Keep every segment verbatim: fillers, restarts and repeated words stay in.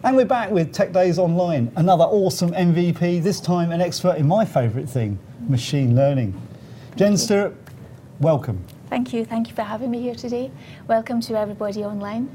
And we're back with Tech Days Online, another awesome M V P, this time an expert in my favourite thing, machine learning. Jen Stewart, welcome. Thank you, thank you for having me here today. Welcome to everybody online.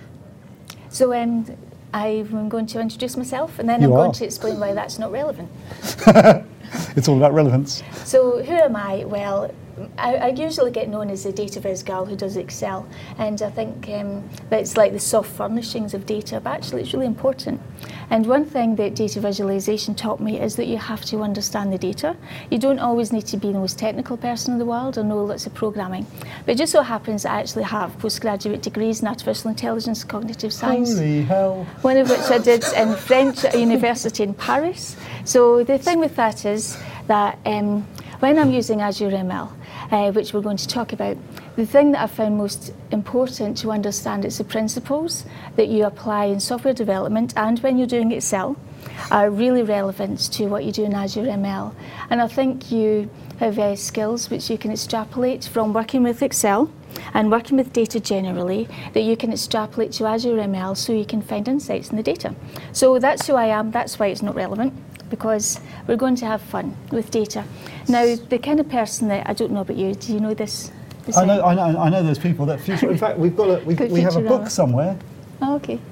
So um, I'm going to introduce myself and then You I'm are. going to explain why that's not relevant. It's all about relevance. So who am I? Well, I, I usually get known as the data viz girl who does Excel, and I think um, that it's like the soft furnishings of data, but actually it's really important. And one thing that data visualization taught me is that you have to understand the data. You don't always need to be the most technical person in the world or know lots of programming. But it just so happens I actually have postgraduate degrees in artificial intelligence, cognitive science. Holy hell. One of which I did in French at a university in Paris. So the thing with that is that um, when I'm using Azure M L, uh, which we're going to talk about, the thing that I found most important to understand is the principles that you apply in software development and when you're doing Excel are really relevant to what you do in Azure M L. And I think you have uh, skills which you can extrapolate from working with Excel and working with data generally, that you can extrapolate to Azure M L so you can find insights in the data. So that's who I am, that's why it's not relevant, because we're going to have fun with data. Now, the kind of person that, I don't know about you, do you know this? this I know, I know, I know those people that future. In fact, we've got a, we, Good we have a book Futurama. somewhere. Oh, okay.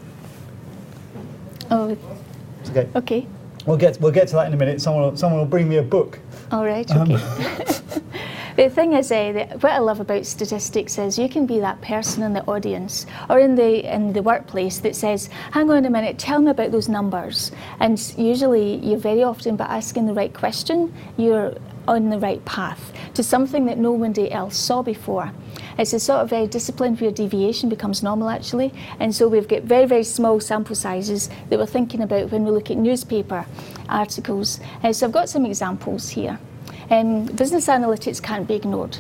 Oh, It's okay. okay. We'll get we'll get to that in a minute. Someone will, someone will bring me a book. All right, Um, okay. The thing is, uh, that what I love about statistics is you can be that person in the audience or in the in the workplace that says, hang on a minute, tell me about those numbers. And usually, you very often, by asking the right question, you're on the right path to something that nobody else saw before. It's a sort of a discipline where deviation becomes normal, actually. And so we've got very, very small sample sizes that we're thinking about when we look at newspaper articles. Uh, so I've got some examples here. Um, business analytics can't be ignored.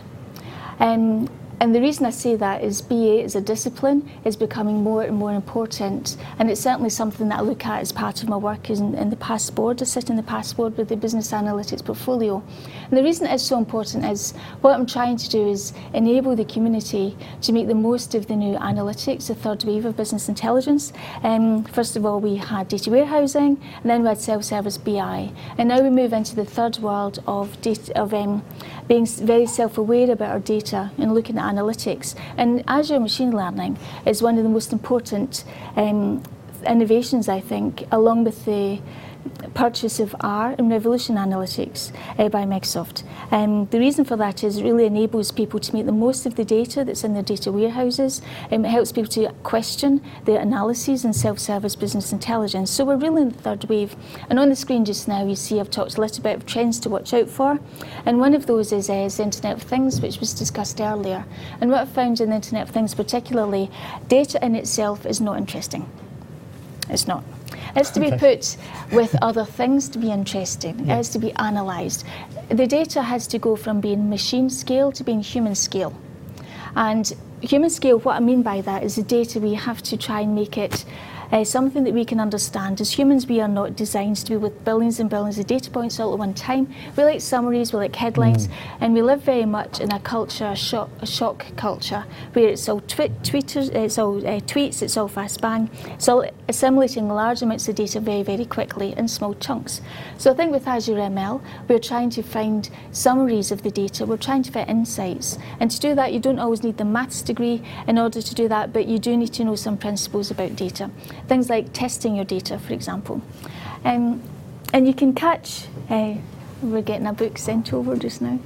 Um, and the reason I say that is B A as a discipline is becoming more and more important, and it's certainly something that I look at as part of my work in, in the past board. I sit in the past board with the business analytics portfolio. And the reason it's so important is what I'm trying to do is enable the community to make the most of the new analytics, the third wave of business intelligence. Um, first of all, we had data warehousing, and then we had self-service B I. And now we move into the third world of, data, of um, being very self-aware about our data and looking at analytics. And Azure Machine Learning is one of the most important um, innovations, I think, along with the purchase of R and Revolution Analytics uh, by Microsoft. Um, the reason for that is it really enables people to make the most of the data that's in their data warehouses. Um, it helps people to question their analyses and self-service business intelligence. So we're really in the third wave. And on the screen just now, you see I've talked a little bit of trends to watch out for. And one of those is, uh, is the Internet of Things, which was discussed earlier. And what I've found in the Internet of Things particularly, data in itself is not interesting. It's not. It's to be Okay. put with other things to be interesting. Yeah. It has to be analysed. The data has to go from being machine scale to being human scale. And human scale, what I mean by that is the data, we have to try and make it uh, something that we can understand. As humans, we are not designed to be with billions and billions of data points all at one time. We like summaries, we like headlines, mm. and we live very much in a culture, a shock, a shock culture, where it's all twi- tweeters, it's all uh, tweets, it's all fast bang. It's all assimilating large amounts of data very, very quickly in small chunks. So I think with Azure M L, we're trying to find summaries of the data, we're trying to find insights. And to do that, you don't always need the maths degree in order to do that, but you do need to know some principles about data. Things like testing your data, for example. Um, and you can catch, uh, we're getting a book sent over just now.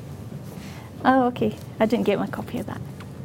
Oh, okay, I didn't get my copy of that.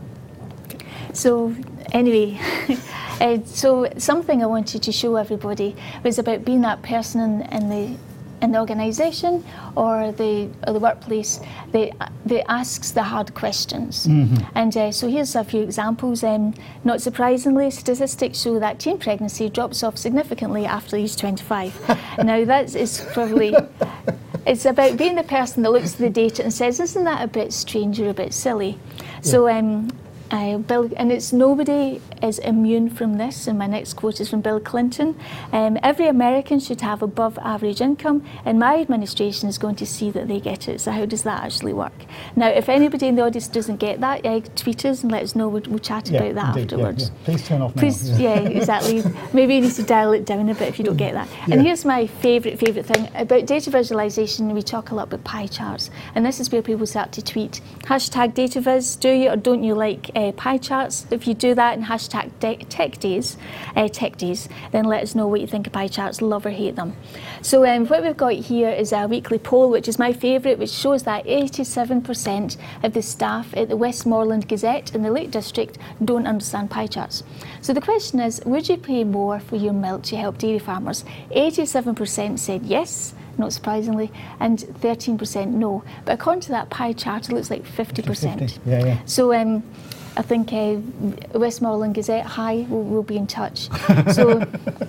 So anyway, uh, so something I wanted to show everybody was about being that person in, in the in the organisation or the or the workplace that, that asks the hard questions. Mm-hmm. And uh, so here's a few examples. Um, not surprisingly, statistics show that teen pregnancy drops off significantly after age twenty-five. Now that is probably, it's about being the person that looks at the data and says, isn't that a bit strange or a bit silly? Yeah. So um, Uh, Bill, and it's nobody is immune from this, and my next quote is from Bill Clinton. Um, every American should have above average income, and my administration is going to see that they get it. So how does that actually work? Now, if anybody in the audience doesn't get that, uh, tweet us and let us know. We'll, we'll chat Yeah, about that indeed, afterwards. Yeah, yeah. Please turn off now. Please, yeah, exactly. Maybe you need to dial it down a bit if you don't get that. Yeah. And here's my favourite, favourite thing. About data visualisation, we talk a lot about pie charts. And this is where people start to tweet, hashtag DataViz, do you or don't you like uh, pie charts? If you do that and hashtag de- tech days, uh, tech days, then let us know what you think of pie charts, love or hate them. So um, what we've got here is a weekly poll, which is my favourite, which shows that eighty-seven percent of the staff at the Westmoreland Gazette in the Lake District don't understand pie charts. So the question is, would you pay more for your milk to help dairy farmers? eighty-seven percent said yes, not surprisingly, and thirteen percent no. But according to that pie chart, it looks like fifty percent. fifty, yeah, yeah. So um, I think uh, Westmoreland Gazette, hi, we'll, we'll be in touch. So.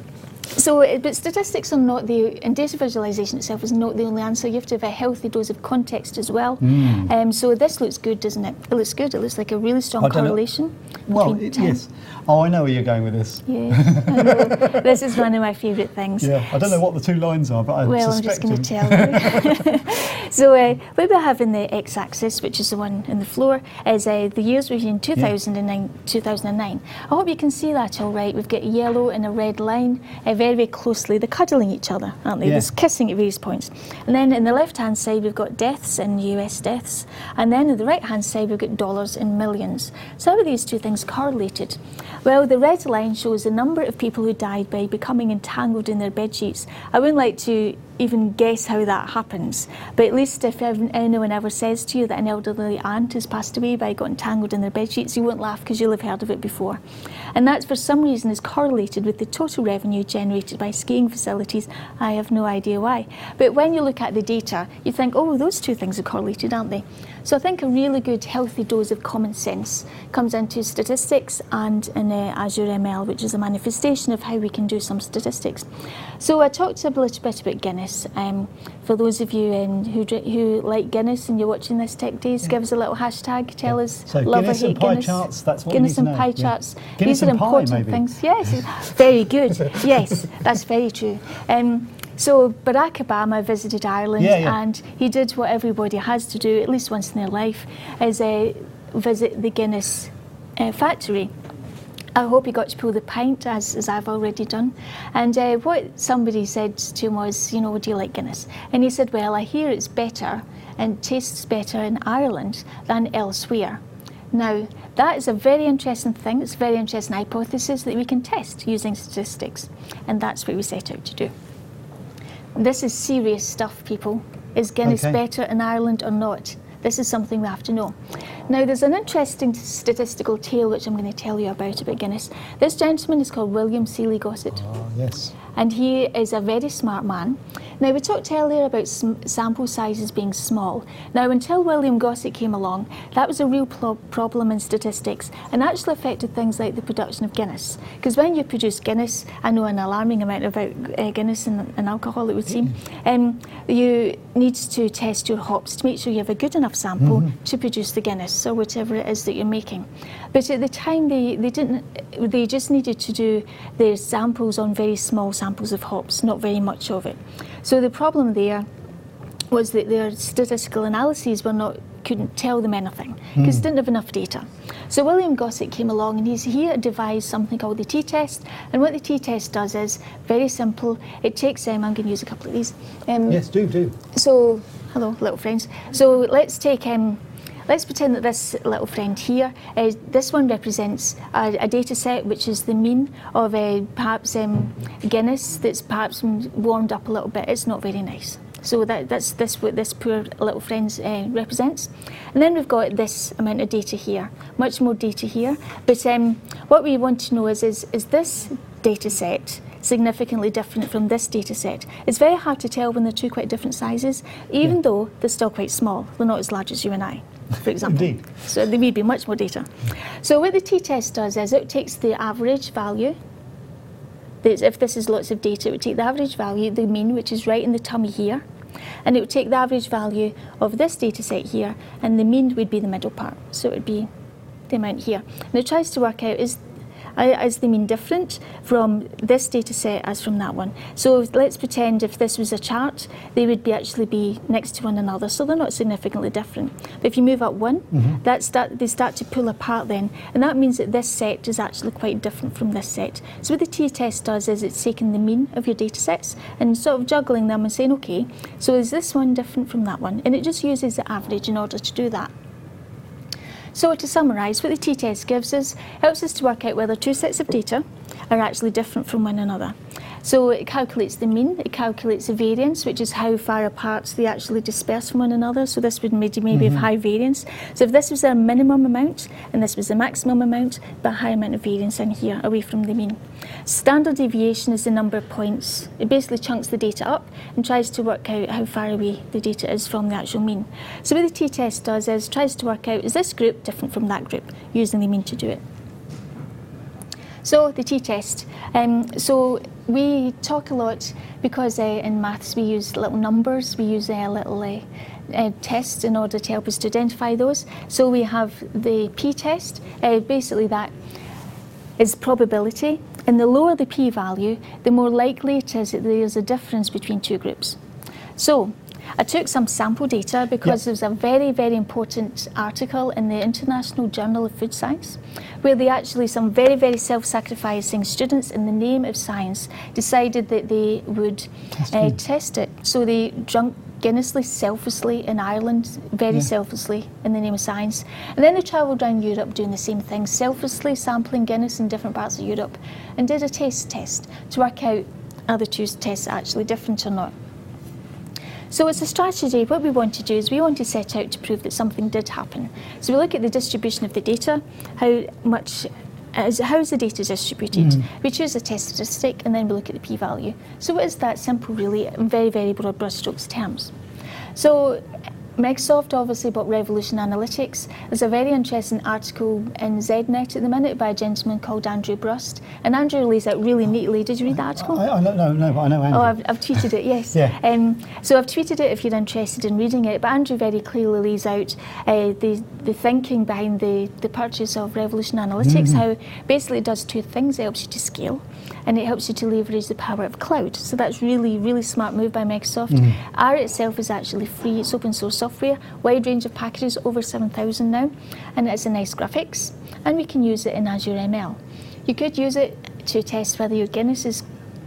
So, but statistics are not the, and data visualisation itself is not the only answer. You have to have a healthy dose of context as well. Mm. Um, so this looks good, doesn't it? It looks good. It looks like a really strong correlation. Well, it, yes. Oh, I know where you're going with this. Yeah, I know. This is one of my favourite things. Yeah, I don't know what the two lines are, but I'm well, suspecting. I'm just going to tell you. So uh, what we have in the x-axis, which is the one in the floor, is uh, the years between two thousand nine, yeah. two thousand nine. I hope you can see that all right. We've got a yellow and a red line, uh, very, very closely. They're cuddling each other, aren't they? Yeah. They're kissing at various points. And then in the left-hand side, we've got deaths in U S deaths. And then on the right-hand side, we've got dollars in millions. So how are these two things correlated? Well, the red line shows the number of people who died by becoming entangled in their bed sheets. I wouldn't like to even guess how that happens, but at least if anyone ever says to you that an elderly aunt has passed away by getting entangled in their bed sheets, you won't laugh because you'll have heard of it before. And that for some reason is correlated with the total revenue generated by skiing facilities. I have no idea why. But when you look at the data, you think, oh, those two things are correlated, aren't they? So I think a really good healthy dose of common sense comes into statistics and in uh, Azure M L, which is a manifestation of how we can do some statistics. So I talked a little bit about Guinness. Um, for those of you um, who who like Guinness and you're watching this Tech Days, yeah. give us a little hashtag. Tell yeah. us so love Guinness or hate and pie Guinness. Charts. That's what Guinness we need and to know. pie Yeah. charts. Guinness These are and important pie, maybe. things. Yes, very good. Yes, that's very true. Um, So Barack Obama visited Ireland, yeah, yeah. and he did what everybody has to do at least once in their life, is uh, visit the Guinness uh, factory. I hope he got to pull the pint, as, as I've already done. And uh, what somebody said to him was, you know, would you like Guinness? And he said, well, I hear it's better and tastes better in Ireland than elsewhere. Now, that is a very interesting thing. It's a very interesting hypothesis that we can test using statistics. And that's what we set out to do. This is serious stuff, people. Is Guinness okay. better in Ireland or not? This is something we have to know. Now, there's an interesting statistical tale which I'm going to tell you about about Guinness. This gentleman is called William Seeley Gossett. Oh, yes. And he is a very smart man. Now, we talked earlier about sm- sample sizes being small. Now, until William Gossett came along, that was a real pro- problem in statistics and actually affected things like the production of Guinness. Because when you produce Guinness, I know an alarming amount about uh, Guinness and, and alcohol, it would seem, um, you need to test your hops to make sure you have a good enough sample mm-hmm. to produce the Guinness or whatever it is that you're making. But at the time, they, they didn't. They just needed to do their samples on very small samples of hops, not very much of it. So the problem there was that their statistical analyses were not couldn't tell them anything because mm. they didn't have enough data. So William Gossett came along and he's here to devise something called the t-test. And what the t-test does is very simple. It takes um, I'm going to use a couple of these. Um, yes, do do. So hello, little friends. So let's take. Um, Let's pretend that this little friend here, uh, this one represents a, a data set which is the mean of uh, perhaps um, Guinness that's perhaps warmed up a little bit. It's not very nice. So that, that's this what this poor little friend uh, represents. And then we've got this amount of data here, much more data here. But um, what we want to know is, is, is this data set significantly different from this data set? It's very hard to tell when they're two quite different sizes, even yeah. though they're still quite small. They're not as large as you and I, for example. Indeed. So there may be much more data. So what the t-test does is it takes the average value. If this is lots of data, it would take the average value, the mean, which is right in the tummy here, and it would take the average value of this data set here, and the mean would be the middle part. So it would be the amount here. And it tries to work out, is is the mean different from this data set as from that one. So let's pretend if this was a chart, they would be actually be next to one another, so they're not significantly different. But if you move up one, mm-hmm. that start, they start to pull apart then, and that means that this set is actually quite different from this set. So what the t-test does is it's taking the mean of your data sets and sort of juggling them and saying, okay, so is this one different from that one? And it just uses the average in order to do that. So to summarise, what the t-test gives us, helps us to work out whether two sets of data are actually different from one another. So it calculates the mean, it calculates the variance, which is how far apart they actually disperse from one another. So this would maybe, maybe mm-hmm. have high variance. So if this was a minimum amount and this was the maximum amount, but a high amount of variance in here away from the mean. Standard deviation is the number of points. It basically chunks the data up and tries to work out how far away the data is from the actual mean. So what the t-test does is tries to work out, is this group different from that group, using the mean to do it. So the t-test. Um, so we talk a lot because uh, in maths we use little numbers, we use uh, little uh, uh, tests in order to help us to identify those. So we have the p-test, uh, basically that is probability, and the lower the p-value, the more likely it is that there is a difference between two groups. So I took some sample data because yep. there's a very, very important article in the International Journal of Food Science where they actually, some very, very self-sacrificing students in the name of science decided that they would uh, test it. So they drunk Guinnessly, selflessly in Ireland, very yeah. selflessly in the name of science. And then they travelled around Europe doing the same thing, selflessly sampling Guinness in different parts of Europe and did a taste test to work out are the two tests actually different or not. So it's a strategy. What we want to do is we want to set out to prove that something did happen. So we look at the distribution of the data, how much, is, how is the data distributed? Mm. We choose a test statistic and then we look at the p-value. So what is that simple really, in very, very broad brushstrokes terms? So Microsoft obviously bought Revolution Analytics. There's a very interesting article in Z net at the minute by a gentleman called Andrew Brust. And Andrew lays out really neatly. Did you read the article? I, I don't know, no, but I know Andrew. Oh, I've, I've tweeted it, yes. yeah. Um, so I've tweeted it if you're interested in reading it. But Andrew very clearly lays out uh, the, the thinking behind the, the purchase of Revolution Analytics, mm-hmm. how basically it does two things. It helps you to scale and it helps you to leverage the power of cloud. So that's really, really smart move by Microsoft. Mm-hmm. R itself is actually free. It's open source software, wide range of packages, over seven thousand now, and it's a nice graphics, and we can use it in Azure M L. You could use it to test whether your Guinness is,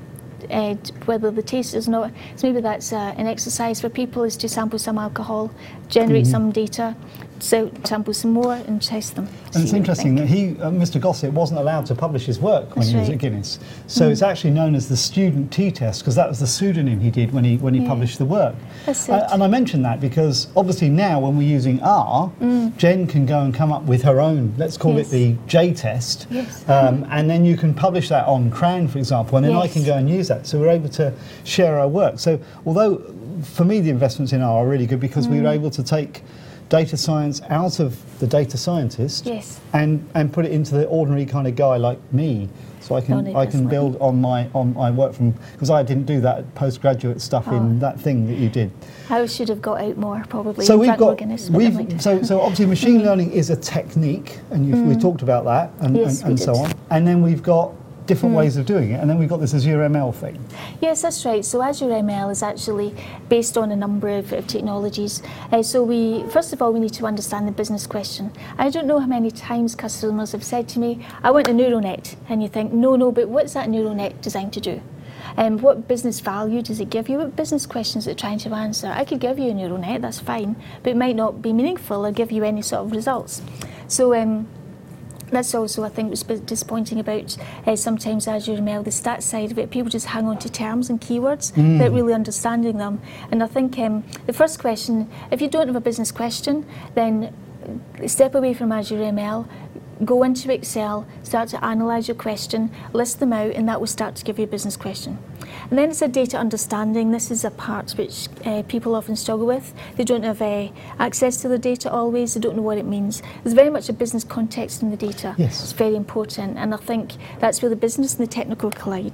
uh, whether the taste is not, so maybe that's uh, an exercise for people, is to sample some alcohol, generate mm-hmm. some data, so sample some more and test them. And it's interesting that he, uh, Mister Gossett, wasn't allowed to publish his work when That's he was right. at Guinness. So mm. it's actually known as the student t-test because that was the pseudonym he did when he when he yeah. published the work. That's it. Uh, and I mentioned that because obviously now when we're using R, mm. Jen can go and come up with her own, let's call yes. it the J-test, yes. um, and then you can publish that on Cran, for example, and then yes. I can go and use that. So we're able to share our work. So although for me the investments in R are really good because mm. we were able to take data science out of the data scientist yes. and and put it into the ordinary kind of guy like me, so I can I can build on my on my work from, because I didn't do that postgraduate stuff oh. in that thing that you did. I should have got out more probably. So we've got Guinness, we've so so obviously machine learning is a technique, and you've, mm. we talked about that and, yes, and, and so on, and then we've got different mm. ways of doing it, and then we've got this Azure M L thing. Yes, that's right. So Azure M L is actually based on a number of, of technologies. Uh, so we, first of all, we need to understand the business question. I don't know how many times customers have said to me, I want a neural net, and you think, no, no, but what's that neural net designed to do? Um, what business value does it give you? What business questions is it trying to answer? I could give you a neural net, that's fine, but it might not be meaningful or give you any sort of results. So. Um, That's also, I think, what's disappointing about uh, sometimes Azure M L, the stats side of it. People just hang on to terms and keywords mm. without really understanding them. And I think um, the first question, if you don't have a business question, then step away from Azure M L, go into Excel, start to analyse your question, list them out, and that will start to give you a business question. And then it's a data understanding. This is a part which uh, people often struggle with. They don't have uh, access to the data always, they don't know what it means. There's very much a business context in the data. Yes. It's very important, and I think that's where the business and the technical collide.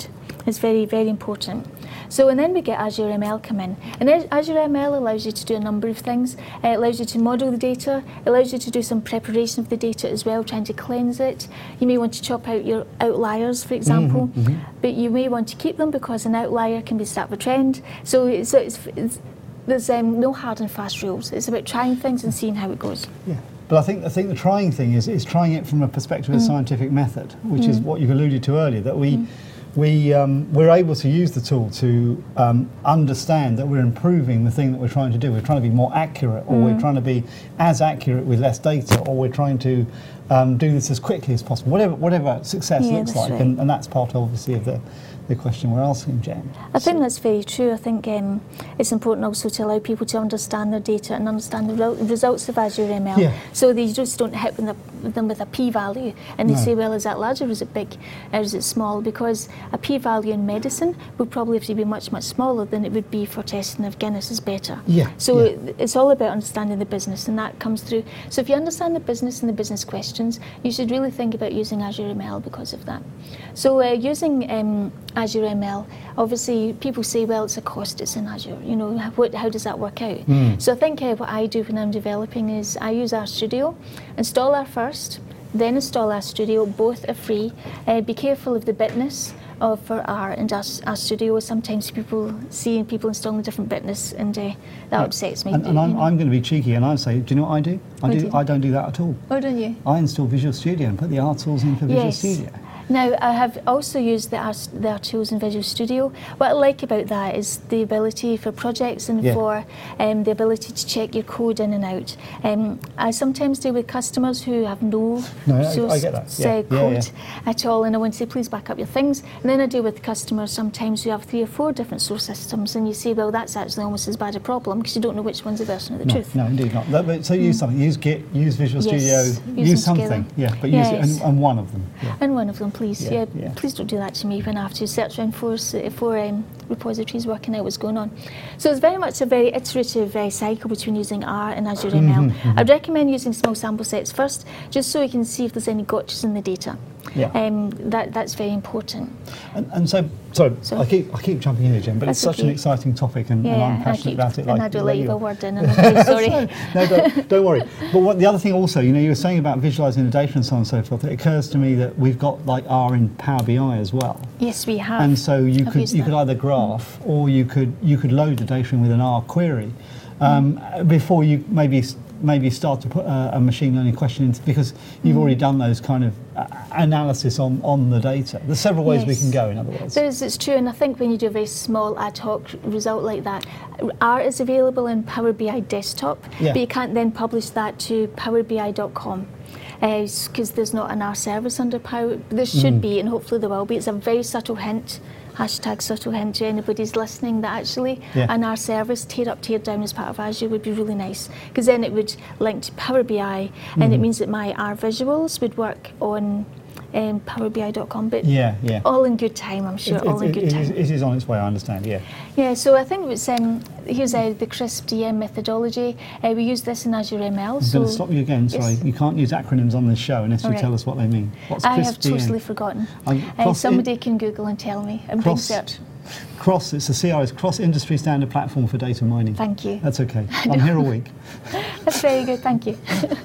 It's very, very important. So, and then we get Azure M L come in. And Azure M L allows you to do a number of things. Uh, it allows you to model the data. It allows you to do some preparation of the data as well, trying to cleanse it. You may want to chop out your outliers, for example, mm-hmm, mm-hmm. but you may want to keep them because an outlier can be the start of a trend. So, it's, it's, it's, there's um, no hard and fast rules. It's about trying things and seeing how it goes. Yeah. But I think I think the trying thing is is trying it from a perspective of Mm. scientific method, which Mm. is what you've alluded to earlier. That we Mm. we um, we're able to use the tool to um, understand that we're improving the thing that we're trying to do. We're trying to be more accurate, or Mm. we're trying to be as accurate with less data, or we're trying to um, do this as quickly as possible. Whatever whatever success Yeah, looks that's like, right. and, and that's part obviously of the the question we're asking, Jen. I think that's very true. I think um, it's important also to allow people to understand their data and understand the re- results of Azure M L. Yeah. So they just don't hit them, the, them with a p-value and they No. say, well, is that large or is it big or is it small? Because a p-value in medicine would probably have to be much, much smaller than it would be for testing if Guinness is better. Yeah. So yeah. it- it's all about understanding the business, and that comes through. So if you understand the business and the business questions, you should really think about using Azure M L because of that. So uh, using um, Azure M L, obviously people say, well, it's a cost, it's in Azure. You know, what, how does that work out? Mm. So I think uh, what I do when I'm developing is I use RStudio, install R first, then install RStudio. Both are free. Uh, be careful of the bitness of for R and RStudio. Sometimes people see people installing different bitness, and uh, that Yeah. upsets me. And, and I'm, you know. I'm going to be cheeky, and I say, do you know what I do? I What do. do you I don't do that at all. Oh, don't you? I install Visual Studio and put the R tools in for Visual Yes. Studio. Now, I have also used the, R, the R tools in Visual Studio. What I like about that is the ability for projects and Yeah. for um, the ability to check your code in and out. Um, I sometimes deal with customers who have no, No, I- source, I get that. uh, Yeah, yeah, code yeah. at all, and I want to say, please back up your things. And then I deal with customers sometimes who have three or four different source systems, and you say, well, that's actually almost as bad a problem because you don't know which one's the version of the No, truth. no, indeed not. That- but- So use something. Use Git. Use Visual Yes, Studio. use Use them something. together. Yeah, but use it Yes. and, and one of them. Yeah. And one of them, please. Yeah, Yeah, yeah. please don't do that to me when I have to search around for s- for um, repositories working out what's going on. So it's very much a very iterative uh, cycle between using R and Azure M L. Mm-hmm, I'd recommend using small sample sets first, just so you can see if there's any gotchas in the data. Yeah. Um, that that's very important. And, and so, sorry, So- I keep I keep jumping in here, Jen, but it's That's such an okay. exciting topic, and, and Yeah, I'm and I passionate keep, about it. and Like, I do like leave you a are. word in, and I'm very sorry. no, don't, don't worry. But what, the other thing also, you know, you were saying about visualizing the data and so on and so forth. It occurs to me that we've got like R in Power B I as well. Yes, we have. And so you I've could used you that. could either graph or you could you could load the data in with an R query um, before you maybe maybe start to put a, a machine learning question into, because you've Mm. already done those kind of uh, analysis on, on the data. There's several ways we Yes. can go, in other words. There's, it's true, and I think when you do a very small ad hoc result like that, R is available in Power B I Desktop, Yeah. but you can't then publish that to power B I dot com. Because there's not an R service under Power. There should Mm. be, and hopefully there will be. It's a very subtle hint, hashtag subtle hint to anybody's listening, that actually Yeah. an R service, tear up, tear down as part of Azure would be really nice, because then it would link to Power B I, and it Mhm. means that my R visuals would work on um, power B I dot com. But Yeah, yeah. all in good time, I'm sure. It- all in it- good it time. is, it is on its way, I understand, yeah. Yeah, so I think it's um, here's uh, the CRISP D M methodology. Uh, we use this in Azure M L. I'm So going to stop you again, sorry. Yes. You can't use acronyms on this show unless you All right. tell us what they mean. What's I CRISP have D M? totally forgotten. Um, Uh, cross- somebody can Google and tell me. I'm doing Cross- search. Cross, it's the C R S, Cross Industry Standard Platform for Data Mining. Thank you. That's okay. I'm here all week. That's very good, thank you.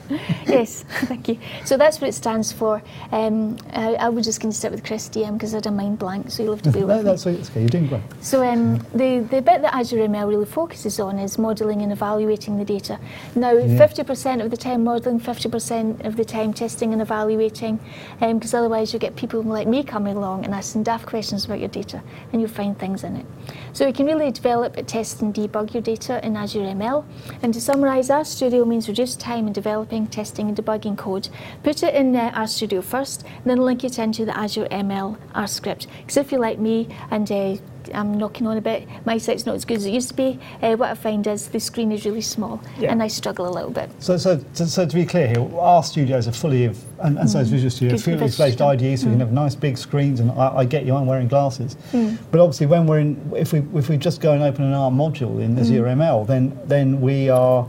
Yes, thank you. So that's what it stands for. Um, I, I was just going to start with CRISP D M because I had a mind blank, so you'll have to bear No, with me. that's okay. You're doing great. So um, the, the bit that Azure M L really focuses on is modelling and evaluating the data. Now, Yeah. fifty percent of the time modelling, fifty percent of the time testing and evaluating, because otherwise you get people like me coming along and asking daft questions about your data, and you'll find things in it. So we can really develop, test and debug your data in Azure M L. And to summarise, RStudio means reduce time in developing, testing and debugging code. Put it in uh, RStudio first, and then link it into the Azure M L R script. Because if you're like me and uh, I'm knocking on a bit, my site's not as good as it used to be, uh, what I find is the screen is really small, Yeah. and I struggle a little bit. So, so, so, so to be clear here, our studios are fully of, and, and so is Visual Studio, Good fully for fledged Visual. I D E, so you can have nice big screens, and I, I get you, I'm wearing glasses. Mm. But obviously, when we're in, if we if we just go and open an R module in Azure M L, then then we are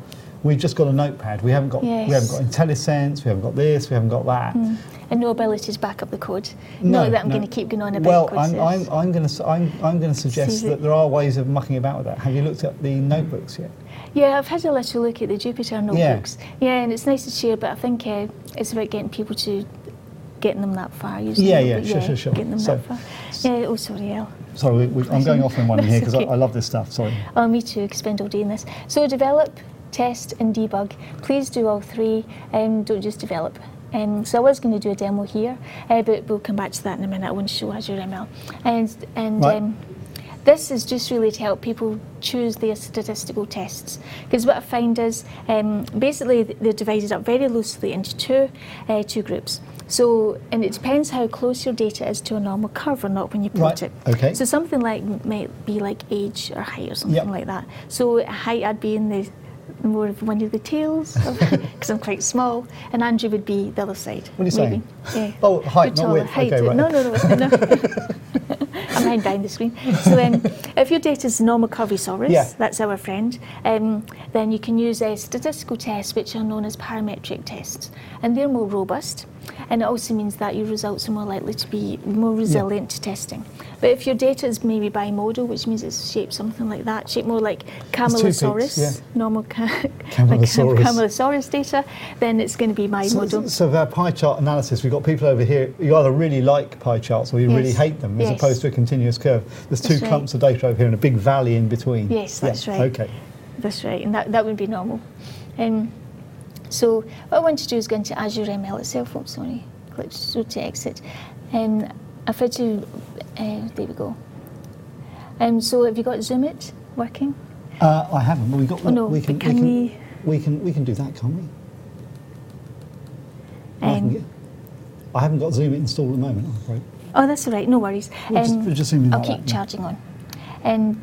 we've just got a notepad. We haven't got yes. we haven't got IntelliSense. We haven't got this. We haven't got that. Mm. And no ability to back up the code. No, Not that I'm no. going to keep going on about well, code. I'm, I'm, I'm going to I'm, I'm going to suggest See that there are ways of mucking about with that. Have you looked at the notebooks yet? Yeah, I've had a little look at the Jupyter notebooks. Yeah, yeah, and it's nice to share, but I think uh, it's about getting people to getting them that far. Using Yeah, it, yeah, but sure, sure, sure. Getting them So- that far. Yeah. Oh, sorry, Al. Sorry, we, we, I'm going off in one here because okay. I, I love this stuff. Sorry. Oh, me too. I could spend all day in this. So develop, test, and debug. Please do all three, and don't just develop. Um, so I was going to do a demo here, uh, but we'll come back to that in a minute. I want to show Azure M L. And, and Right. um, this is just really to help people choose their statistical tests. Because what I find is, um, basically they're divided up very loosely into two, uh, two groups. So, and it depends how close your data is to a normal curve or not when you plot Right, it. okay. So something like might be like age or height or something Yep. like that. So height, I'd be in the more of one of the tails because I'm quite small, and Andrew would be the other side. What are you maybe. saying? Yeah. Oh, height, Bit not taller. width. Height. Okay, right. No, no, no, no. I'm lying behind the screen. So um, if your data is normal curvisaurus, Yeah. that's our friend, um, then you can use uh, statistical tests which are known as parametric tests, and they're more robust, and it also means that your results are more likely to be more resilient to testing. But if your data is maybe bimodal, which means it's shaped something like that, shaped more like Camelosaurus, peaks, yeah. normal ca- Camelosaurus. like Camelosaurus data, then it's going to be So, bimodal. so for our pie chart analysis, we've got people over here, you either really like pie charts or you really Yes. hate them, as Yes. opposed to a continuous curve. There's two That's right. clumps of data over here and a big valley in between. Yes, that's Yeah, right. Okay. That's right, and that, that would be normal. Um, so what I want to do is go into Azure M L itself. Oh, sorry, click so to exit. Um, I've had to, uh, there we go. Um, so have you got Zoom It working? Uh, I haven't, but we got. Oh, no, we can. but can we, can we- we can. We can do that, can't we? I, can Um, get, I haven't got Zoom It installed at the moment. I'm afraid. Oh, that's all right, no worries. We'll just- we'll just zoom in I'll like keep that, yeah. charging on. Um,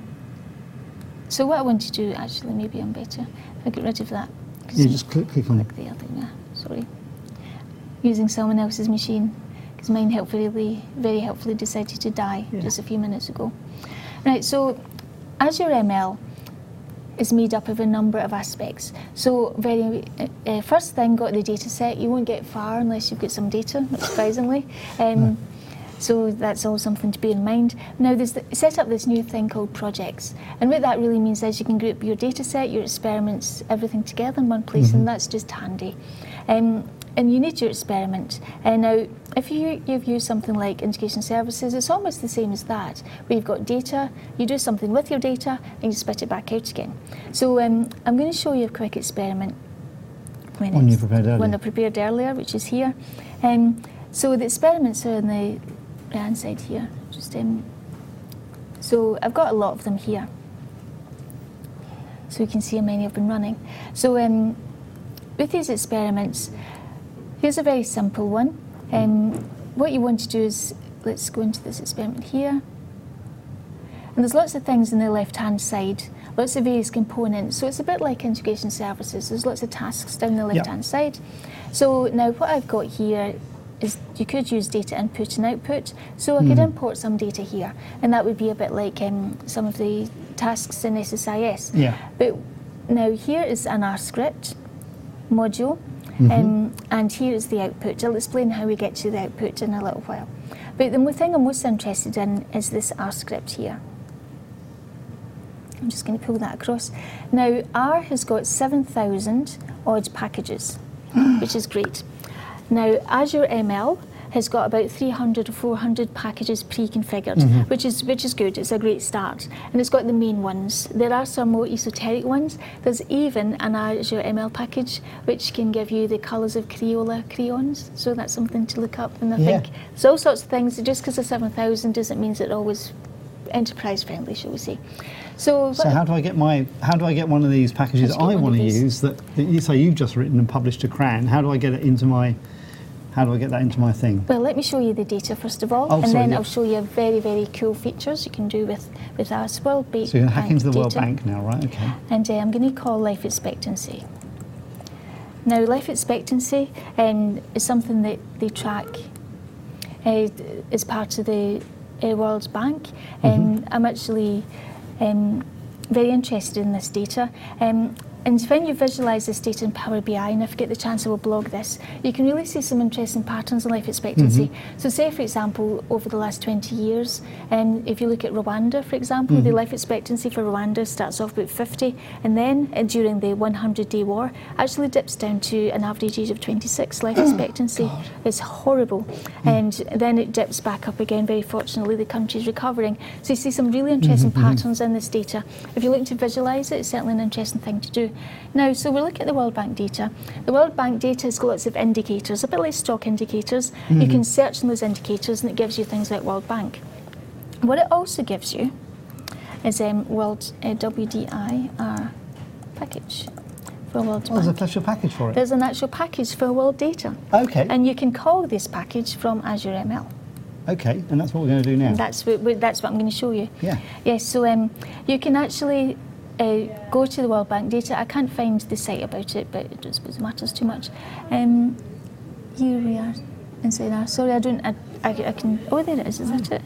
so what I want to do, actually, maybe I'm better. If I get rid of that. 'cause You just click, click on it. click there, there, sorry. Using someone else's machine, because mine helpfully, very helpfully decided to die Yeah. just a few minutes ago. Right, so Azure M L is made up of a number of aspects. So very uh, uh, first thing, got the data set. You won't get far unless you've got some data, not surprisingly. Um, So that's all something to bear in mind. Now there's the, set up this new thing called projects, and what that really means is you can group your data set, your experiments, everything together in one place, Mm-hmm. and that's just handy. Um, and you need your experiment. And now, if you, you've used something like Integration Services, it's almost the same as that, where you've got data, you do something with your data, and you spit it back out again. So um, I'm going to show you a quick experiment. When One you it's- prepared earlier. One I prepared earlier, which is here. Um, so the experiments are on the right hand side here. Just um, so I've got a lot of them here. So you can see how many I've been running. So um, with these experiments, here's a very simple one. Um, what you want to do is, let's go into this experiment here. And there's lots of things on the left-hand side, lots of various components. So it's a bit like Integration Services. There's lots of tasks down the left-hand side. So now what I've got here is you could use data input and output. So I could import some data here, and that would be a bit like um, some of the tasks in S S I S. Yeah. But now here is an R script module, um, and here is the output. I'll explain how we get to the output in a little while. But the thing I'm most interested in is this R script here. I'm just going to pull that across. Now, R has got seven thousand odd packages, which is great. Now, Azure M L has got about three hundred or four hundred packages pre-configured, Mm-hmm. which is which is good. It's a great start, and it's got the main ones. There are some more esoteric ones. There's even an Azure M L package which can give you the colours of Crayola crayons. So that's something to look up. And I Yeah. think there's all sorts of things. Just because of seven thousand doesn't mean it's always enterprise friendly, shall we say? So, So what- how do I get my? How do I get one of these packages How do you I get one want to of these? use that, that you say you've just written and published to CRAN? How do I get it into my? How do I get that into my thing? Well, let me show you the data first of all, Oh, and sorry, then yeah. I'll show you very, very cool features you can do with, with our World Bank So you're going to hack into the World data. Bank now, right? Okay. And uh, I'm going to call life expectancy. Now, life expectancy um, is something that they track uh, as part of the uh, World Bank. Um, I'm actually um, very interested in this data. Um, and when you visualise this data in Power B I, and if I get the chance I will blog this, you can really see some interesting patterns in life expectancy. Mm-hmm. So say, for example, over the last twenty years, um, if you look at Rwanda, for example, mm-hmm. the life expectancy for Rwanda starts off about fifty, and then uh, during the hundred day war, actually dips down to an average age of twenty-six life expectancy. God. It's horrible. Mm. And then it dips back up again. Very fortunately, the country's recovering. So you see some really interesting mm-hmm. patterns in this data. If you're looking to visualise it, it's certainly an interesting thing to do. Now, so we're looking at the World Bank data. The World Bank data has got lots of indicators, a bit like stock indicators. Mm-hmm. You can search on those indicators and it gives you things like World Bank. What it also gives you is um, World uh, W D I R package for World oh, Bank. There's a special package for it? There's an actual package for world data. Okay. And you can call this package from Azure M L. Okay, and that's what we're going to do now. And that's what, that's what I'm going to show you. Yeah. Yes, so um, you can actually uh, go to the World Bank data. I can't find the site about it, but it just matters too much. Um, here we are, inside our, sorry, I don't, I, I, I can, oh, there it is, is that it?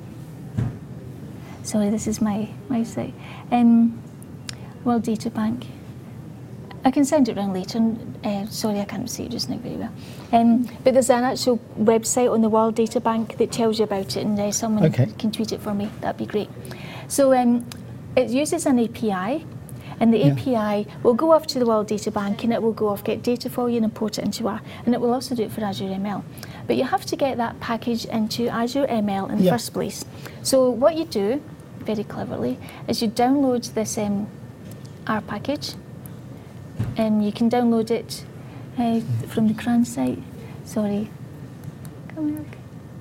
Sorry, this is my, my site. Um, World Data Bank. I can send it around later. And, uh, sorry, I can't see it just now very well. Um, but there's an actual website on the World Data Bank that tells you about it, and uh, someone okay. can tweet it for me. That'd be great. So um, it uses an A P I, and the yeah. A P I will go off to the World Data Bank, and it will go off, get data for you and import it into R, and it will also do it for Azure M L. But you have to get that package into Azure M L in the yeah. first place. So what you do, very cleverly, is you download this um, R package, and you can download it uh, from the CRAN site. Sorry. Come here.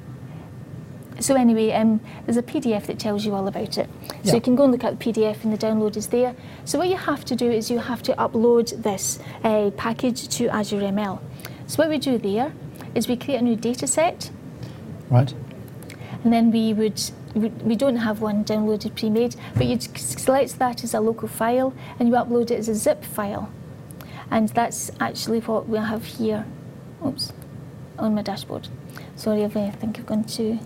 So anyway, um, there's a P D F that tells you all about it. So yeah. you can go and look at the P D F, and the download is there. So what you have to do is you have to upload this uh, package to Azure M L. So what we do there is we create a new data set. Right. And then we would, we, we don't have one downloaded pre-made, but you'd select that as a local file, and you upload it as a zip file. And that's actually what we have here. Oops, on my dashboard. Sorry, if I think I've gone to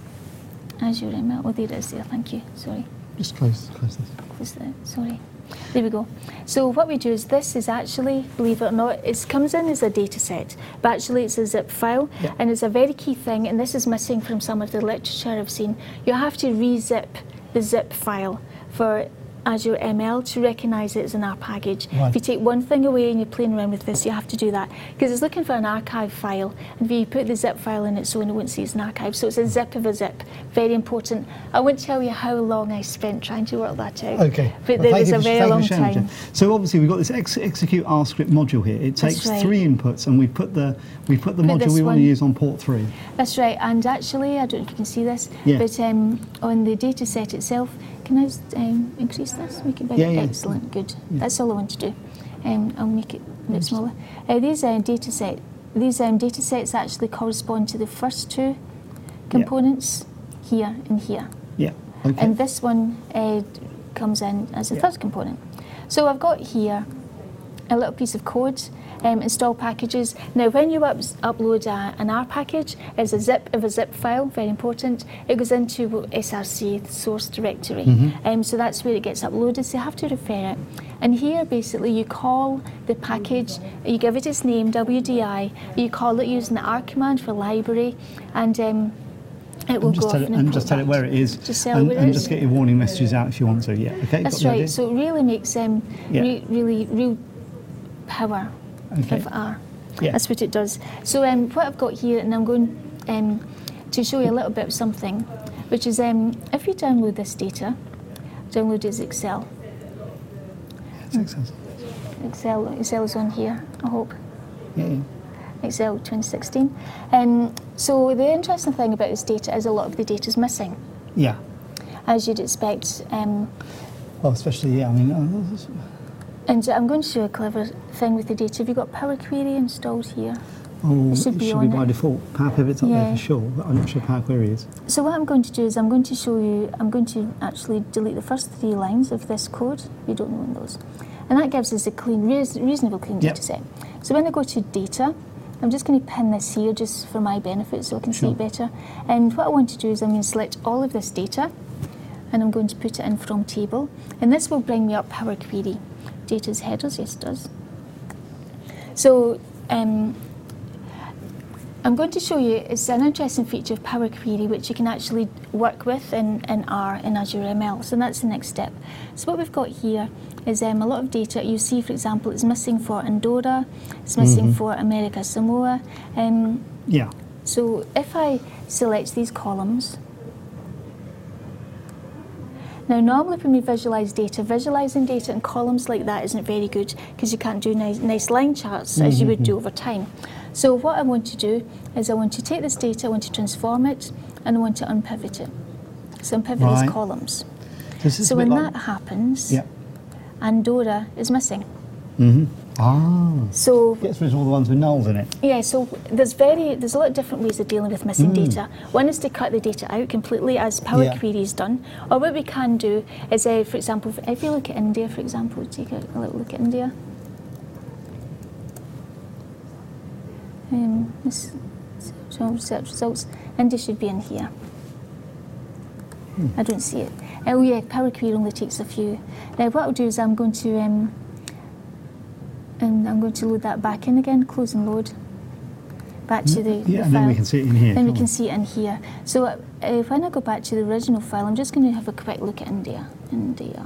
Azure M L. Oh, there it is there, thank you, sorry. Just close, close this. Close that, sorry. There we go. So what we do is this is actually, believe it or not, it comes in as a data set, but actually it's a zip file, yeah. and it's a very key thing, and this is missing from some of the literature I've seen. You have to re-zip the zip file for Azure M L to recognise it as an R package. Right. If you take one thing away and you're playing around with this, you have to do that, because it's looking for an archive file, and if you put the zip file in its own, it won't see it's an archive. So it's a zip of a zip. Very important. I won't tell you how long I spent trying to work that out. Okay. But well, there was a very long time. So obviously we've got this ex execute R script module here. It takes right. three inputs, and we put the we put the put module we want to use on port three. That's right. And actually, I don't know if you can see this, yeah. but um, on the data set itself. Can I um, increase this? Make it bigger? Yeah, yeah. Excellent, good. Yeah. That's all I want to do. Um, I'll make it a bit smaller. Uh, these uh, data set, these um, data sets actually correspond to the first two components yeah. here and here. Yeah. Okay. And this one uh, comes in as a yeah. third component. So I've got here a little piece of code. Um, install packages. Now, when you up upload a, an R package, it's a zip of a zip file, very important. It goes into S R C, the source directory. Mm-hmm. um, so that's where it gets uploaded, so you have to refer it. And here, basically, you call the package, you give it its name, W D I, you call it using the R command for library, and um, it will and go off it, and, and just tell it where it is, just and, where and it just is. get your warning messages out if you want to. Yeah, okay. That's right. So it really makes um, yeah. re really real power. Okay. Of R. Yeah. That's what it does. So um, what I've got here, and I'm going um, to show you a little bit of something, which is um, if you download this data, download as Excel. It's Excel. Excel, Excel is on here, I hope. Yeah. yeah. Excel twenty sixteen. Um, so the interesting thing about this data is a lot of the data is missing. Yeah. As you'd expect. Um, well, especially, yeah, I mean... Uh, And I'm going to show you a clever thing with the data. Have you got Power Query installed here? Oh, it should it be, should on be by it. default. Power Pivot's up yeah. there for sure, but I'm not sure Power Query is. So what I'm going to do is I'm going to show you, I'm going to actually delete the first three lines of this code. You don't know those. And that gives us a clean, reasonable clean yep. data set. So when I go to data, I'm just going to pin this here just for my benefit so I can sure. see it better. And what I want to do is I'm going to select all of this data, and I'm going to put it in from table. And this will bring me up Power Query data's headers? Yes, it does. So um, I'm going to show you, it's an interesting feature of Power Query which you can actually work with in, in R in Azure M L. So that's the next step. So what we've got here is um, a lot of data. You see, for example, it's missing for Andorra, it's missing mm-hmm. for America Samoa. Um, yeah. So if I select these columns, now normally when we visualize data, visualizing data in columns like that isn't very good because you can't do nice, nice line charts mm-hmm. as you would do over time. So what I want to do is I want to take this data, I want to transform it, and I want to unpivot it. So unpivot right. these columns. So when like... that happens, yeah. Andorra is missing. Mm-hmm. Ah. So gets rid of all the ones with nulls in it. Yeah. So there's very there's a lot of different ways of dealing with missing mm. data. One is to cut the data out completely, as Power yeah. Query is done. Or what we can do is, uh, for example, if you look at India, for example, take a, a little look at India. Um, this, so search results. India should be in here. Hmm. I don't see it. Oh yeah, Power Query only takes a few. Now what I'll do is I'm going to um, and I'm going to load that back in again, close and load. Back to the, yeah, the and file. then we can see it in here. Then we can see it in here. So uh, when I go back to the original file, I'm just going to have a quick look at India. India.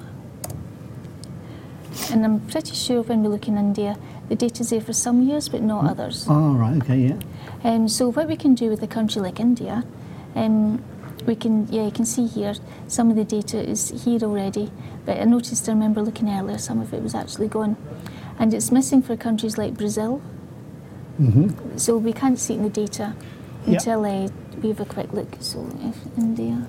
And I'm pretty sure when we look in India, the data's there for some years, but not others. Oh, right, okay, yeah. Um, so what we can do with a country like India, um, we can, yeah, you can see here, some of the data is here already, but I noticed, I remember looking earlier, some of it was actually gone. And it's missing for countries like Brazil. Mm-hmm. So we can't see it in the data until yep. uh, we have a quick look. So if India.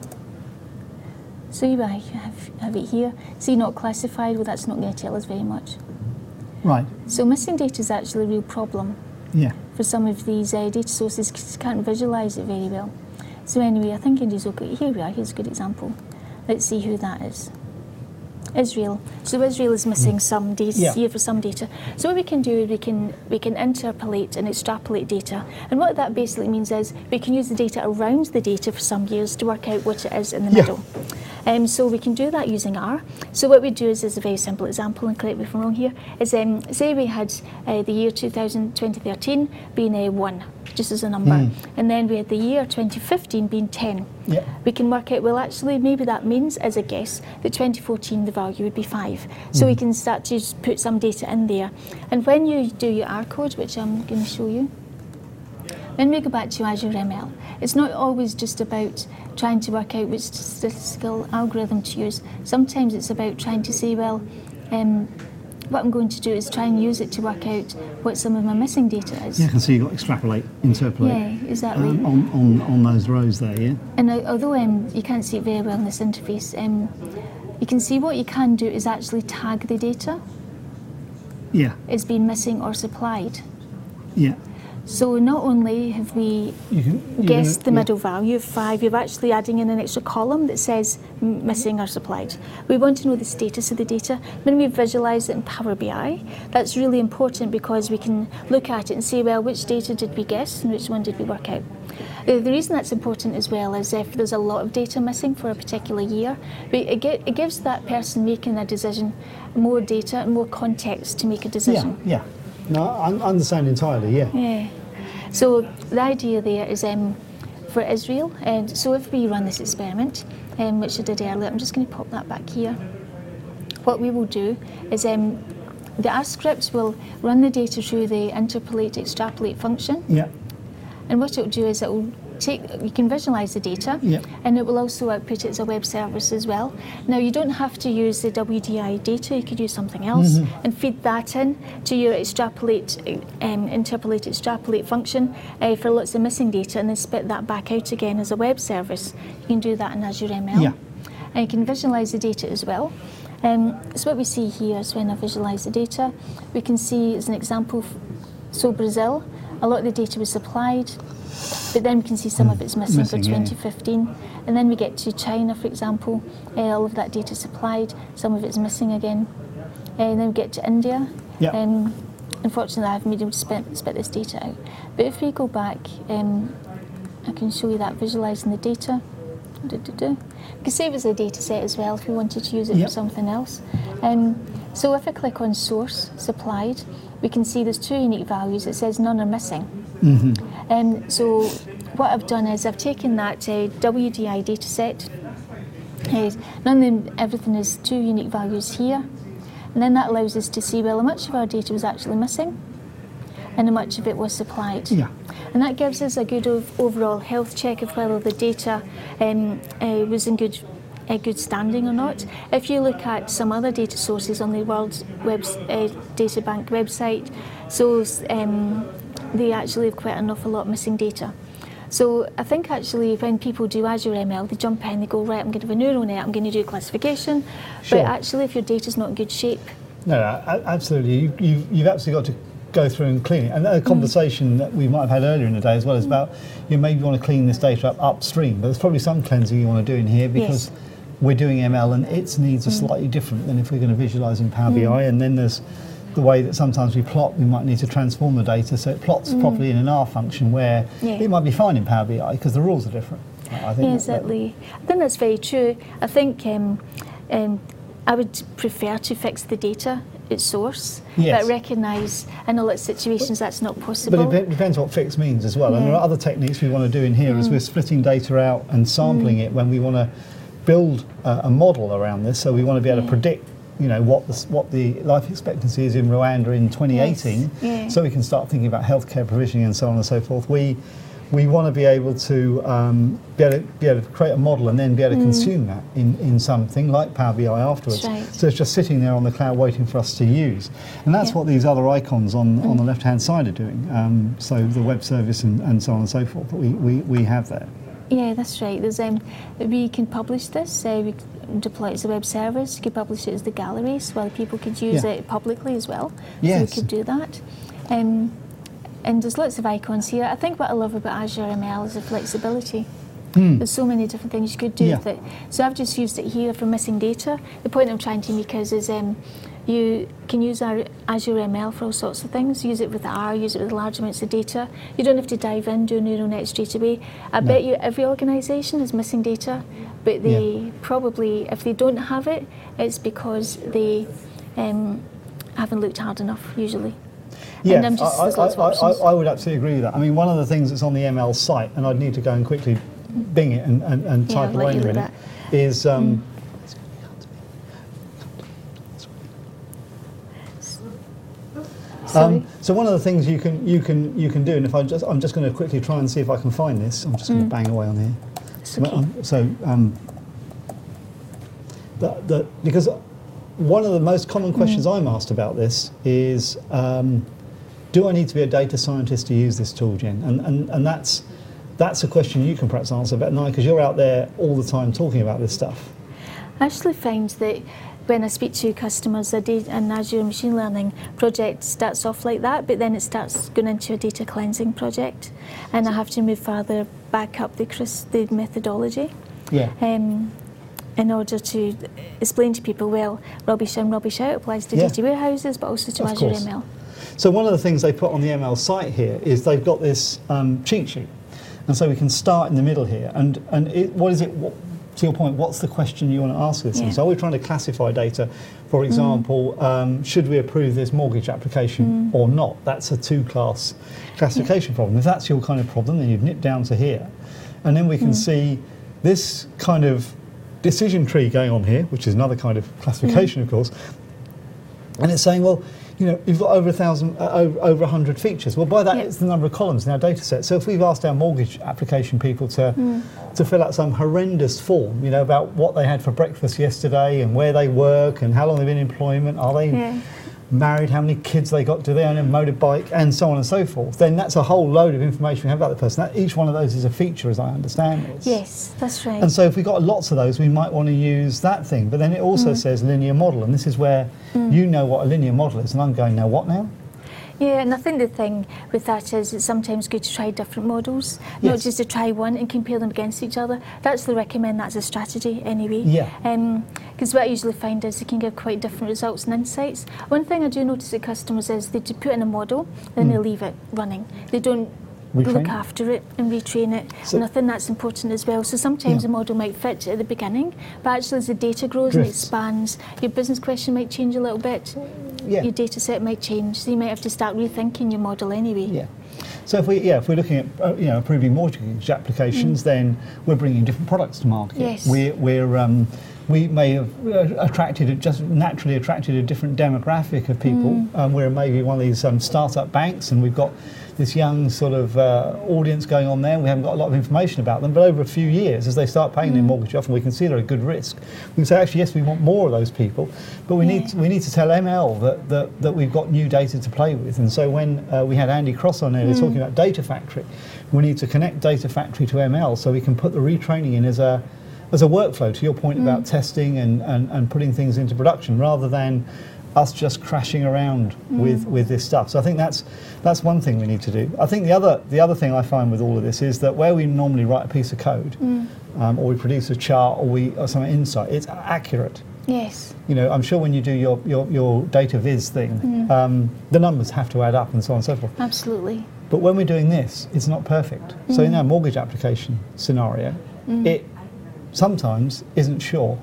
So you have, have it here. See, not classified, well that's not going to tell us very much. Right. So missing data is actually a real problem yeah. for some of these uh, data sources because you can't visualise it very well. So anyway, I think India's okay. Here we are, here's a good example. Let's see who that is. Israel. So Israel is missing mm. some data yeah. here for some data. So what we can do is we can we can interpolate and extrapolate data. And what that basically means is we can use the data around the data for some years to work out what it is in the yeah. middle. Um, so we can do that using R. So what we do is, is a very simple example, and correct me if I'm wrong here, is um, say we had uh, the year two thousand, twenty thirteen being a one, just as a number, mm. and then we had the year twenty fifteen being ten. Yeah. We can work out, well actually maybe that means, as a guess, that twenty fourteen the value would be five. So mm. we can start to just put some data in there. And when you do your R code, which I'm going to show you, when we go back to Azure M L, it's not always just about trying to work out which statistical algorithm to use. Sometimes it's about trying to say, well, um, what I'm going to do is try and use it to work out what some of my missing data is. Yeah, I can see you've got extrapolate, interpolate. Yeah, exactly. Um, on, on, on those rows there, yeah? And uh, although um, you can't see it very well in this interface, um, you can see what you can do is actually tag the data. Yeah. It's been missing or supplied. Yeah. So not only have we you can, you guessed can, the middle yeah. value of five, you're actually adding in an extra column that says missing or supplied. We want to know the status of the data. When we visualise it in Power B I, that's really important because we can look at it and say, well, which data did we guess and which one did we work out? Uh, the reason that's important as well is if there's a lot of data missing for a particular year, it, gi it gives that person making a decision more data and more context to make a decision. Yeah, yeah. No, I understand entirely, yeah. Yeah. So the idea there is um, for Israel, and so if we run this experiment, um, which I did earlier, I'm just going to pop that back here. What we will do is um, the R script will run the data through the interpolate extrapolate function. Yeah. And what it will do is it will take, you can visualize the data, yep. and it will also output it as a web service as well. Now you don't have to use the W D I data, you could use something else mm-hmm. and feed that in to your extrapolate, um, interpolate extrapolate function uh, for lots of missing data, and then spit that back out again as a web service. You can do that in Azure M L. Yeah. And you can visualize the data as well. Um, so what we see here is when I visualize the data, we can see as an example, so Brazil, a lot of the data was supplied, but then we can see some of it's missing, missing for twenty fifteen. Yeah. And then we get to China, for example, uh, all of that data supplied, some of it's missing again. Uh, and then we get to India. Yep. Um, unfortunately, I haven't been able to spit, spit this data out. But if we go back, um, I can show you that visualising the data. Do, do, do. We can save it as a data set as well if we wanted to use it yep. for something else. Um, So if I click on source supplied, we can see there's two unique values. It says none are missing. Mm-hmm. Um, so what I've done is I've taken that uh, W D I data set. Uh, none of them, everything is two unique values here. And then that allows us to see, well, how much of our data was actually missing and how much of it was supplied. Yeah. And that gives us a good ov- overall health check of whether the data um, uh, was in good uh, good standing or not. If you look at some other data sources on the World Web, uh, Data Bank website, so um, they actually have quite an awful lot missing data. So I think actually when people do Azure M L, they jump in, they go, right, I'm going to have a neural net, I'm going to do classification. Sure. But actually if your data's not in good shape. No, no, absolutely. You, you, you've absolutely got to go through and clean it. And a conversation mm. that we might have had earlier in the day as well is about, you maybe want to clean this data up upstream, but there's probably some cleansing you want to do in here because yes. we're doing M L and its needs are mm. slightly different than if we're going to visualize in Power mm. B I. And then there's the way that sometimes we plot, we might need to transform the data so it plots mm. properly in an R function where yeah. it might be fine in Power B I because the rules are different. I think yeah, exactly. That, I think that's very true. I think um, um, I would prefer to fix the data at source, yes. but recognise in all its situations that's not possible. But it depends what fix means as well. Yeah. And there are other techniques we want to do in here mm. as we're splitting data out and sampling mm. it when we want to build a, a model around this. So we want to be able yeah. to predict, you know, what the what the life expectancy is in Rwanda in twenty eighteen, yes. yeah. so we can start thinking about healthcare provisioning and so on and so forth. We we want to be able to um, be able to be able to create a model and then be able to mm. consume that in, in something like Power B I afterwards. Right. So it's just sitting there on the cloud waiting for us to use, and that's yeah. what these other icons on, mm. on the left hand side are doing. Um, so the web service and, and so on and so forth that we, we, we have there. Yeah, that's right. There's um, we can publish this. Uh, we can deploy it as a web service. You could publish it as the gallery, so other people could use yeah. it publicly as well. Yes. So we could do that. Um, and there's lots of icons here. I think what I love about Azure M L is the flexibility. Mm. There's so many different things you could do yeah. with it. So I've just used it here for missing data. The point I'm trying to make is, is um, you can use our Azure M L for all sorts of things. Use it with R, use it with large amounts of data. You don't have to dive in, do neural net straight away. I no. bet you every organisation is missing data, but they yeah. probably, if they don't have it, it's because they um, haven't looked hard enough, usually. Yeah, and just, I, I, I, I would absolutely agree with that. I mean, one of the things that's on the M L site, and I'd need to go and quickly bing it and, and, and type yeah, away in a minute, is um, mm. um, so one of the things you can you can you can do, and if I just I'm just going to quickly try and see if I can find this. I'm just going to mm. bang away on here. Okay. Um, so um, the, the, because one of the most common questions mm. I'm asked about this is, um, do I need to be a data scientist to use this tool, Jen? And and, and that's that's a question you can perhaps answer better than I, because you're out there all the time talking about this stuff. I actually find that when I speak to customers, a data, an Azure machine learning project starts off like that, but then it starts going into a data cleansing project, and I have to move further back up the, the methodology. Yeah. Um, in order to explain to people, well, rubbish in, rubbish out applies to yeah. data warehouses, but also to of Azure course. M L. So one of the things they put on the M L site here is they've got this um, cheat sheet. And so we can start in the middle here. And, and it, what is it, what, to your point, what's the question you want to ask this yeah. thing? So are we trying to classify data? For example, mm. um, should we approve this mortgage application mm. or not? That's a two-class classification yeah. problem. If that's your kind of problem, then you'd nip down to here. And then we can mm. see this kind of decision tree going on here, which is another kind of classification, mm. of course. And it's saying, well, you know, you've got over a thousand, uh, over, over a hundred features. Well, by that, yep. it's the number of columns in our data set. So if we've asked our mortgage application people to mm. to fill out some horrendous form, you know, about what they had for breakfast yesterday and where they work and how long they've been in employment, are they yeah. married, how many kids they got, do they own a motorbike, and so on and so forth, then that's a whole load of information we have about the person. That, each one of those is a feature, as I understand it. Yes, that's right. And so if we've got lots of those, we might want to use that thing. But then it also mm. says linear model, and this is where mm. you know what a linear model is, and I'm going, now what now? Yeah, and I think the thing with that is it's sometimes good to try different models, yes. not just to try one and compare them against each other. That's the recommend that as a strategy anyway. Yeah. Because um, what I usually find is it can give quite different results and insights. One thing I do notice at customers is they put in a model, then mm. they leave it running. They don't retrain look it. after it and retrain it. So, and I think that's important as well. So sometimes yeah. a model might fit at the beginning, but actually as the data grows Drifts. and expands, your business question might change a little bit. Yeah. Your data set might change, so you might have to start rethinking your model anyway. Yeah. So if we yeah if we're looking at uh, you know approving mortgage applications, mm. then we're bringing different products to market. Yes. We're we're um, we may have uh, attracted just naturally attracted a different demographic of people. Mm. Um, we're maybe one of these um, startup banks, and we've got this young sort of uh, audience going on there. We haven't got a lot of information about them, but over a few years, as they start paying mm. their mortgage off, and we can see they're a good risk, we can say, actually, yes, we want more of those people, but we yeah. need to, we need to tell M L that, that that we've got new data to play with. And so when uh, we had Andy Cross on there, mm. talking about Data Factory, we need to connect Data Factory to M L so we can put the retraining in as a as a workflow. To your point mm. about testing and, and and putting things into production, rather than us just crashing around mm. with, with this stuff. So I think that's that's one thing we need to do. I think the other the other thing I find with all of this is that where we normally write a piece of code, mm. um, or we produce a chart, or we or some insight, it's accurate. Yes. You know, I'm sure when you do your your, your data viz thing, mm. um, the numbers have to add up and so on and so forth. Absolutely. But when we're doing this, it's not perfect. Mm. So in our mortgage application scenario, mm. it sometimes isn't sure.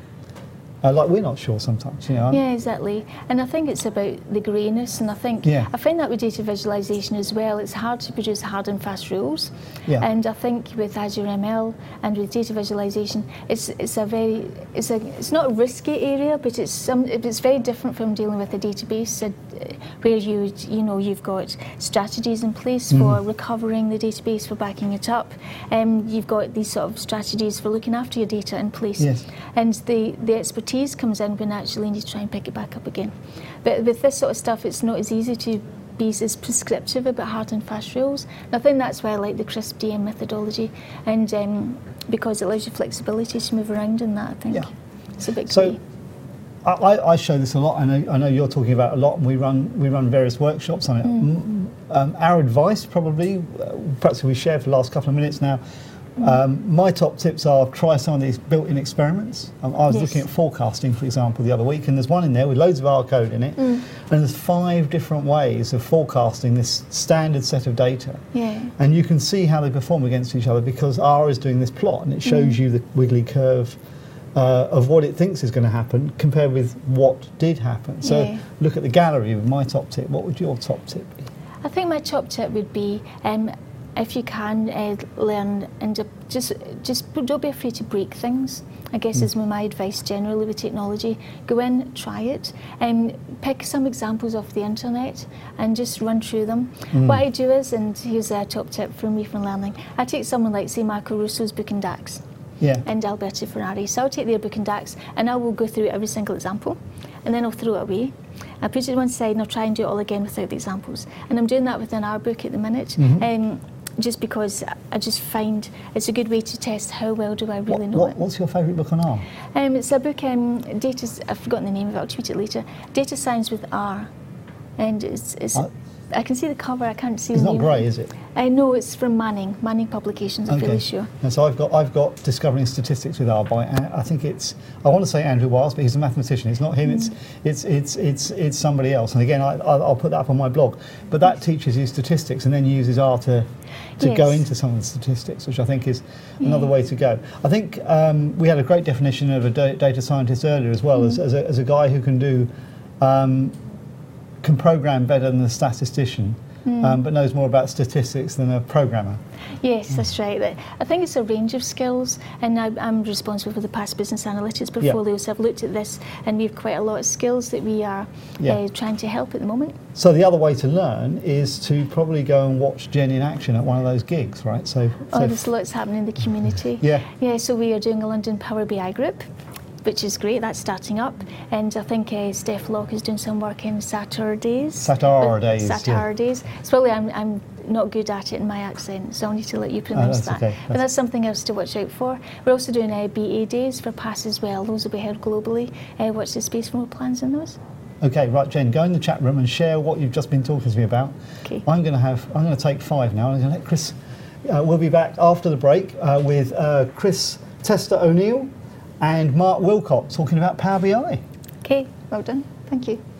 Uh, like we're not sure sometimes, you know. Yeah, exactly. And I think it's about the greyness, and I think yeah. I find that with data visualization as well, it's hard to produce hard and fast rules. Yeah. And I think with Azure M L and with data visualization, it's it's a very it's a it's not a risky area, but it's some it's very different from dealing with a database uh, where you you know you've got strategies in place mm. for recovering the database, for backing it up, and um, you've got these sort of strategies for looking after your data in place. Yes. And the the expertise comes in when actually you need to try and pick it back up again. But with this sort of stuff, it's not as easy to be as prescriptive about hard and fast rules. And I think that's why I like the CRISP D M methodology, and um, because it allows you flexibility to move around in that, I think. Yeah. It's a big so, key. I, I show this a lot. I know, I know you're talking about it a lot, and we run we run various workshops on it. Mm. Um, our advice, probably, uh, perhaps we shared for the last couple of minutes now. Um, my top tips are try some of these built-in experiments. Um, I was yes. looking at forecasting, for example, the other week, and there's one in there with loads of R code in it, mm. and there's five different ways of forecasting this standard set of data. Yeah. And you can see how they perform against each other because R is doing this plot, and it shows mm. you the wiggly curve uh, of what it thinks is going to happen compared with what did happen. So yeah. look at the gallery with my top tip. What would your top tip be? I think my top tip would be um, if you can uh, learn and just just don't be afraid to break things. I guess mm. is my advice generally with technology. Go in, try it, and um, pick some examples off the internet and just run through them. Mm. What I do is, and here's a top tip from me from learning, I take someone like, say, Marco Russo's book in DAX. Yeah. And Alberto Ferrari. So I'll take their book in DAX and I will go through every single example, and then I'll throw it away. I put it to one side and I'll try and do it all again without the examples. And I'm doing that within our book at the minute. Mm-hmm. um, just because I just find it's a good way to test how well do I really what, know what, it. What's your favourite book on R? Um, it's a book, um, data, I've forgotten the name of it, I'll tweet it later. Data Science with R. And it's, it's I, I can see the cover, I can't see it's the name. It's not grey, is it? I know it's from Manning, Manning Publications, I'm okay. fairly sure. And so I've got I've got Discovering Statistics with R by, I think it's, I want to say Andrew Wiles, but he's a mathematician. It's not him, mm. it's, it's it's it's it's somebody else. And again, I, I'll put that up on my blog. But that teaches you statistics and then uses R to, to yes. go into some of the statistics, which I think is yeah. another way to go. I think um, we had a great definition of a da- data scientist earlier as well, mm. as, as, a, as a guy who can do, um, can program better than a statistician. Mm. Um, but knows more about statistics than a programmer. Yes, mm. that's right. I think it's a range of skills, and I, I'm responsible for the past business analytics portfolio, yeah. so I've looked at this, and we have quite a lot of skills that we are yeah. uh, trying to help at the moment. So the other way to learn is to probably go and watch Jen in action at one of those gigs, right? So, oh, so there's lots happening in the community. Yeah. Yeah, so we are doing a London Power B I group, which is great, that's starting up. And I think uh, Steph Locke is doing some work in Saturdays. Saturdays. Saturdays. Yeah. So probably I'm, I'm not good at it in my accent, so I'll need to let you pronounce oh, that's that. Okay. But that's, that's something else to watch out for. We're also doing uh, B A days for PASS as well. Those will be held globally. Uh, watch the space for more plans on those. Okay, right, Jen, go in the chat room and share what you've just been talking to me about. Okay. I'm going to have, I'm going to take five now. I'm going to let Chris, uh, we'll be back after the break uh, with uh, Chris Tester O'Neill and Mark Wilcott talking about Power B I. Okay, well done. Thank you.